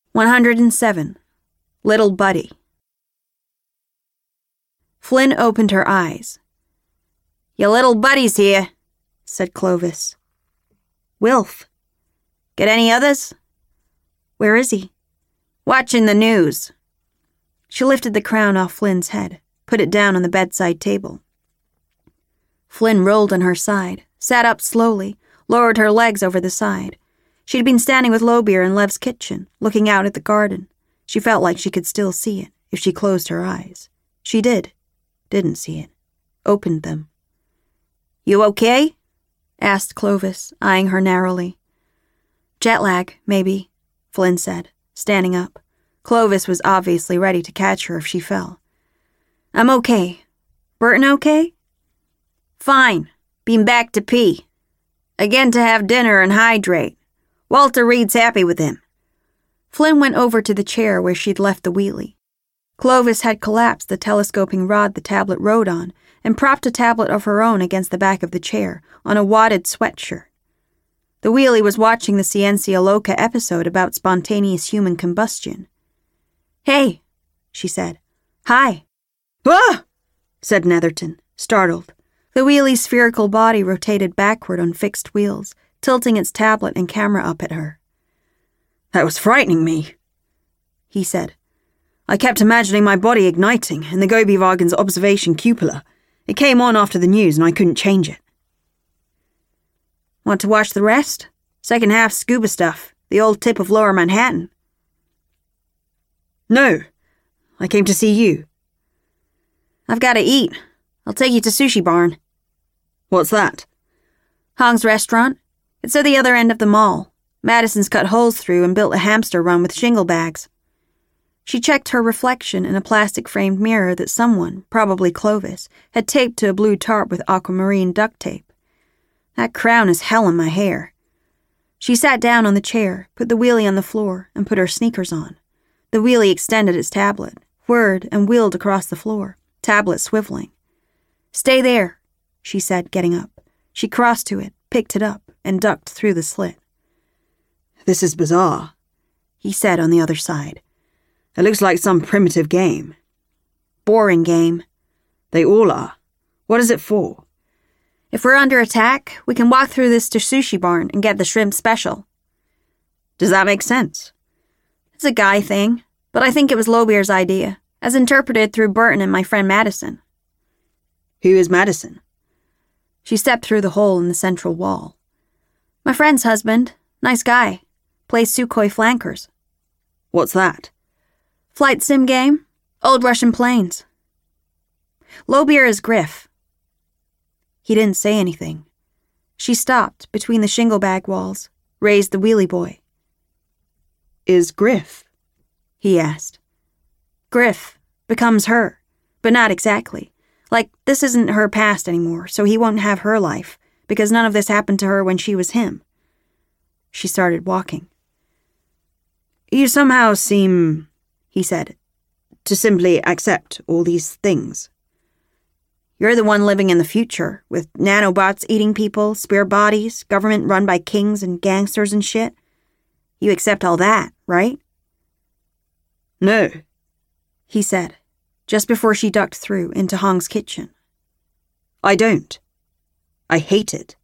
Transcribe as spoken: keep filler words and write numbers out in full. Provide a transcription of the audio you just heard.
one hundred seven. Little Buddy. Flynn opened her eyes. "Your little buddy's here," said Clovis. "Wilf. Get any others?" "Where is he?" "Watching the news." She lifted the crown off Flynn's head, put it down on the bedside table. Flynn rolled on her side, sat up slowly, lowered her legs over the side. She'd been standing with Lobeer in Lev's kitchen, looking out at the garden. She felt like she could still see it, if she closed her eyes. She did. Didn't see it. Opened them. "You okay?" asked Clovis, eyeing her narrowly. "Jet lag, maybe," Flynn said, standing up. Clovis was obviously ready to catch her if she fell. "I'm okay. Burton okay?" "Fine. Been back to pee. Again to have dinner and hydrate. Walter Reed's happy with him." Flynn went over to the chair where she'd left the wheelie. Clovis had collapsed the telescoping rod the tablet rode on and propped a tablet of her own against the back of the chair on a wadded sweatshirt. The wheelie was watching the Ciencia Loca episode about spontaneous human combustion. "Hey," she said. "Hi." "Ah!" said Netherton, startled. The wheelie's spherical body rotated backward on fixed wheels, tilting its tablet and camera up at her. "That was frightening me," he said. "I kept imagining my body igniting in the Gobi Vagon's observation cupola. It came on after the news and I couldn't change it." "Want to watch the rest? Second half scuba stuff, the old tip of Lower Manhattan." "No, I came to see you." "I've got to eat. I'll take you to Sushi Barn." "What's that?" "Hong's restaurant. It's at the other end of the mall. Madison's cut holes through and built a hamster run with shingle bags." She checked her reflection in a plastic-framed mirror that someone, probably Clovis, had taped to a blue tarp with aquamarine duct tape. "That crown is hell in my hair." She sat down on the chair, put the wheelie on the floor, and put her sneakers on. The wheelie extended its tablet, whirred and wheeled across the floor, tablet swiveling. "Stay there," she said, getting up. She crossed to it, picked it up, and ducked through the slit. "This is bizarre," he said on the other side. "It looks like some primitive game." "Boring game." "They all are. What is it for?" "If we're under attack, we can walk through this to Sushi Barn and get the shrimp special." "Does that make sense?" "It's a guy thing, but I think it was Lobeer's idea, as interpreted through Burton and my friend Madison." "Who is Madison?" She stepped through the hole in the central wall. "My friend's husband. Nice guy. Plays Sukhoi flankers." "What's that?" "Flight sim game. Old Russian planes." "Lobeer is Griff." He didn't say anything. She stopped between the shingle bag walls, raised the wheelie boy. "Is Griff?" he asked. "Griff becomes her, but not exactly. Like, this isn't her past anymore, so he won't have her life, because none of this happened to her when she was him." She started walking. "You somehow seem," he said, "to simply accept all these things." "You're the one living in the future, with nanobots eating people, spear bodies, government run by kings and gangsters and shit. You accept all that, right?" "No," he said, just before she ducked through into Hong's kitchen. "I don't. I hate it."